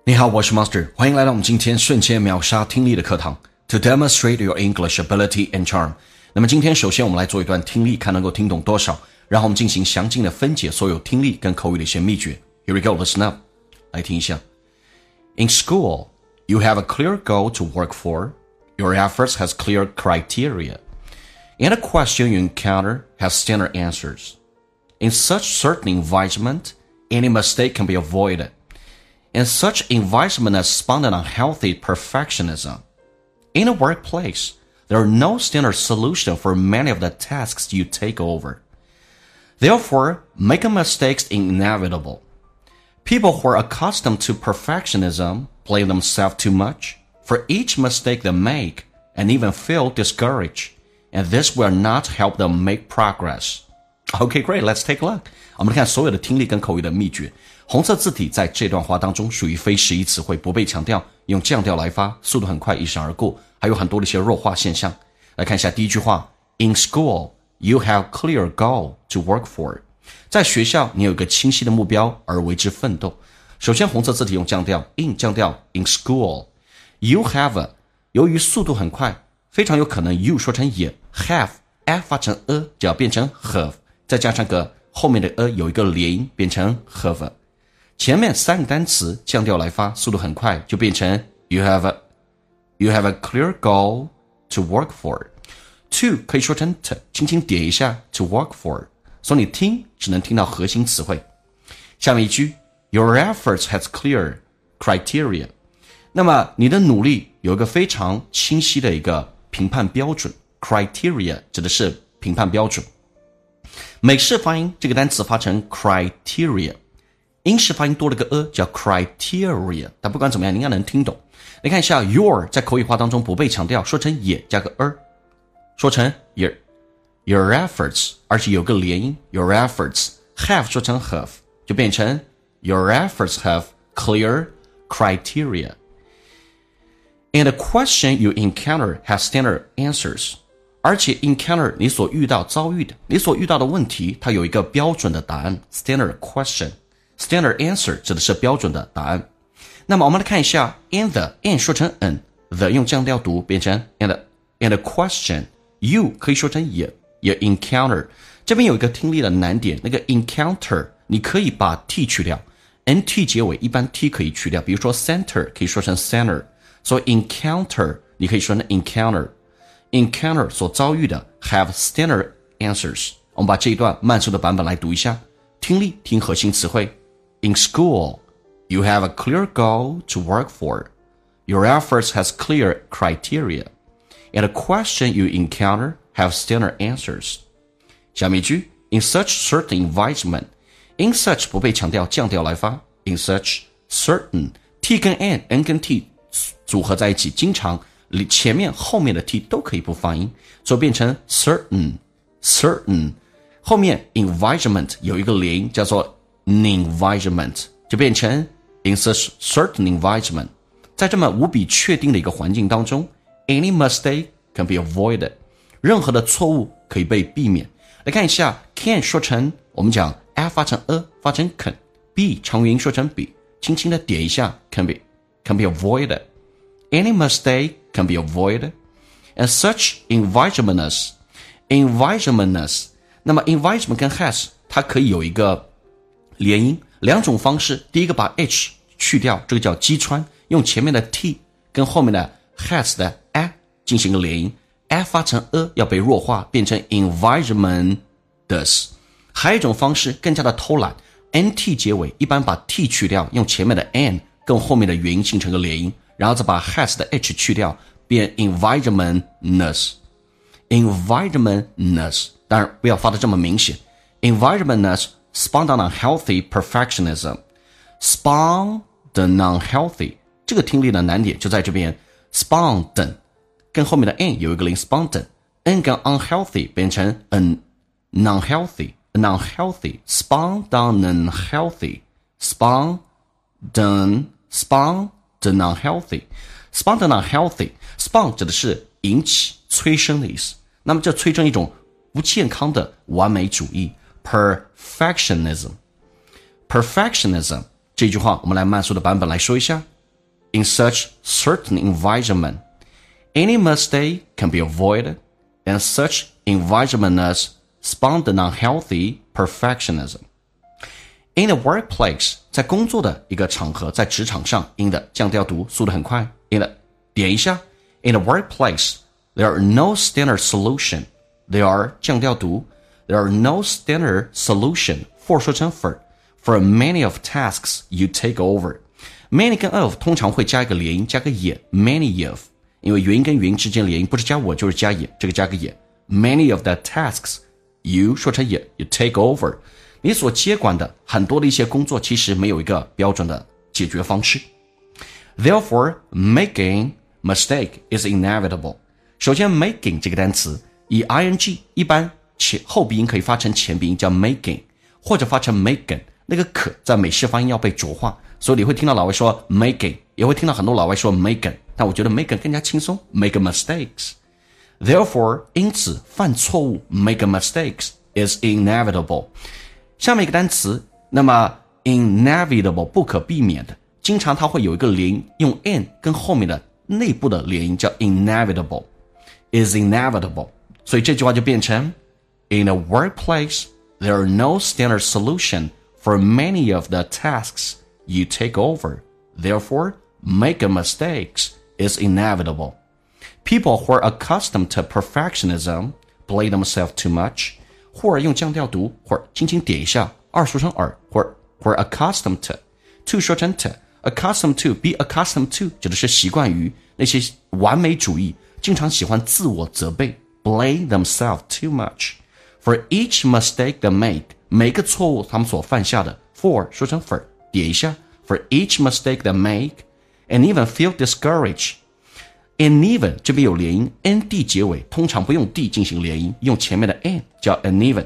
你好，我是 Master， 欢迎来到我们今天瞬间秒杀听力的课堂 To demonstrate your English ability and charm。 那么今天首先我们来做一段听力，看能够听懂多少，然后我们进行详尽的分解所有听力跟口语的一些秘诀。 Here we go, listen up， 来听一下。 In school, you have a clear goal to work for. Your efforts has clear criteria. And a question you encounter has standard answers. In such certain environment, any mistake can be avoided.In such environment as spawned on unhealthy perfectionism. In a workplace, there are no standard solution for many of the tasks you take over. Therefore, making mistakes is inevitable. People who are accustomed to perfectionism blame themselves too much for each mistake they make and even feel discouraged, and this will not help them make progress. Okay, great. Let's take a look. 我们看所有的听力跟口语的秘诀。红色字体在这段话当中属于非实义词汇，不被强调，用降调来发，速度很快，一闪而过，还有很多的一些弱化现象。来看一下第一句话 In school, you have clear goal to work for. 在学校你有一个清晰的目标而为之奋斗。首先红色字体用降调 in 降调 in school. You have 由于速度很快，非常有可能 you 说成也 have f 发成就要变成 have， 再加上个后面的有一个连音变成 have。前面三个单词降调来发，速度很快，就变成 you have a clear goal to work for. To 可以说成 t， 轻轻点一下 to work for， 所以你听只能听到核心词汇。下面一句 Your efforts has clear criteria. 那么你的努力有一个非常清晰的一个评判标准， criteria 指的是评判标准。美式发音这个单词发成 criteria，英式发音多了个叫 criteria， 但不管怎么样你应该能听懂。你看一下 your 在口语化当中不被强调，说成也加个说成 your efforts， 而且有个连音 your efforts， have 说成 have 就变成 your efforts have clear criteria. And the question you encounter has standard answers. 而且 encounter 你所遇到遭遇的，你所遇到的问题它有一个标准的答案 standard question。Standard answer 指的是标准的答案。那么我们来看一下 and the 说成 the 用降调读变成 and the question you 可以说成也 encounter。 这边有一个听力的难点，那个 encounter 你可以把 t 去掉， nt 结尾一般 t 可以去掉，比如说 center 可以说成 center， 所以 encounter 你可以说成 encounter 所遭遇的 have standard answers。 我们把这一段慢速的版本来读一下，听力听核心词汇。In school, you have a clear goal to work for. Your efforts has clear criteria. And the question you encounter have standard answers. 下面一句 In such certain environment. In such 不被强调，降调来发。In such certain T 跟 N 跟 T 组合在一起，经常前面后面的 T 都可以不发音，所以变成 certain 后面 environment 有一个连音叫做environment， 就变成 in such certain environment。 在这么无比确定的一个环境当中 any mistake can be avoided， 任何的错误可以被避免。来看一下 can 说成我们讲 f 发成发成 can， b 长元音说成 b， 轻轻的点一下 can be avoided， any mistake can be avoided. And such environment， 那么 environment 跟 has 它可以有一个连音，两种方式。第一个把 h 去掉，这个叫击穿，用前面的 t 跟后面的 has 的 a 进行一个连音， a 发成要被弱化变成 environments。 还有一种方式更加的偷懒， nt 结尾一般把 t 去掉，用前面的 n 跟后面的元音形成个连音，然后再把 has 的 h 去掉变 environments。 当然不要发得这么明显。 environments spawned on unhealthy perfectionism. Spawned on unhealthy 这个听力的难点就在这边， spawned 跟后面的 n 有一个零 spawned n 跟 unhealthy 变成 unhealthy spawned on unhealthy spawned on unhealthy spawn 指的是引起催生的意思，那么这催生一种不健康的完美主义 perfectionism。 perfectionism 这句话我们来慢速的版本来说一下。 In such certain environment, any mistake can be avoided, and such environment is spawned an unhealthy perfectionism. In the workplace, 在工作的一个场合，在职场上 in 的降调读速度很快 in 的点一下 In the workplace, there are no standard solution. There are 降调读 There are no standard solution for 说成 for many of tasks you take over. Many 跟 of 通常会加一个连音，加个也 many of 因为元音跟元音之间连音不是加我就是加也，这个加个也 Many of the tasks you 说成也 you take over. 你所接管的很多的一些工作其实没有一个标准的解决方式。Therefore, making mistake is inevitable. 首先 making 这个单词以 ing 一般后鼻音可以发成前鼻音叫 making 或者发成 making 那个可在美式发音要被浊化，所以你会听到老外说 making 也会听到很多老外说 making 但我觉得 making 更加轻松 make mistakes. Therefore, 因此犯错误 make mistakes is inevitable. 下面一个单词那么 inevitable 不可避免的经常它会有一个连音用 n 跟后面的内部的连音叫 inevitable is inevitable 所以这句话就变成 In a workplace, there are no standard solution for many of the tasks you take over. Therefore, making mistakes is inevitable. People who are accustomed to perfectionism blame themselves too much. 或者用降调读，或者轻轻点一下，二说成耳，或者 accustomed to 说成 accustomed to be accustomed to 指的是习惯于那些完美主义，经常喜欢自我责备 blame themselves too much. For each mistake they make, 每个错误他们所犯下的 for 说成 for 点一下 For each mistake they make, and even feel discouraged. And even 这边有连音 nd 结尾通常不用 d 进行连音，用前面的 n 叫 and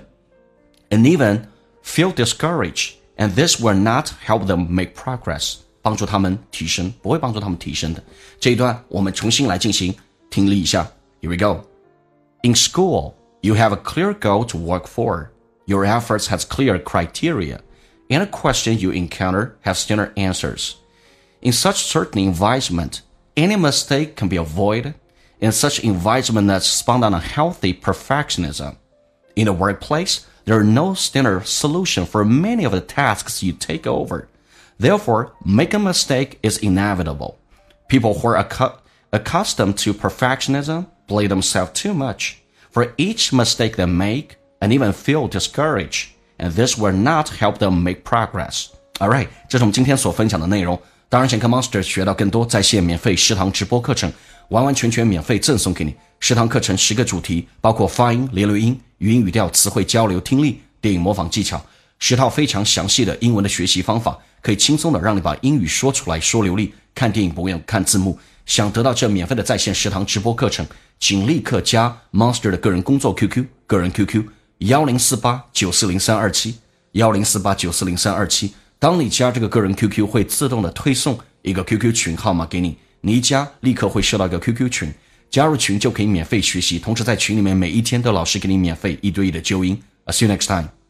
even feel discouraged, and this will not help them make progress. 帮助他们提升，不会帮助他们提升的。这一段我们重新来进行听力一下。Here we go. In school, you have a clear goal to work for. Your efforts has clear criteria, and a question you encounter has standard answers. In such certain environment, any mistake can be avoided, and such environment that spawned on a healthy perfectionism. In the workplace, there are no standard solution for many of the tasks you take over. Therefore, making a mistake is inevitable. People who are accustomed to perfectionism blame themselves too much for each mistake they make and even feel discouraged, and this will not help them make progress. Alright, 这是我们今天所分享的内容。当然想跟 Monster 学到更多在线免费10堂直播课程，完完全全免费赠送给你。10堂课程10个主题，包括发音、连留音、语音语调、词汇交流、听力、电影模仿技巧，10套非常详细的英文的学习方法，可以轻松的让你把英语说出来，说流利。看电影不用看字幕。想得到这免费的在线10堂直播课程，请立刻加 Monster 的个人工作 QQ， 个人 QQ 1048940327 1048940327。当你加这个个人 QQ 会自动的推送一个 QQ 群号码给你，你一加立刻会收到一个 QQ 群，加入群就可以免费学习，同时在群里面每一天都有老师给你免费1对1的纠音。I'll see you next time.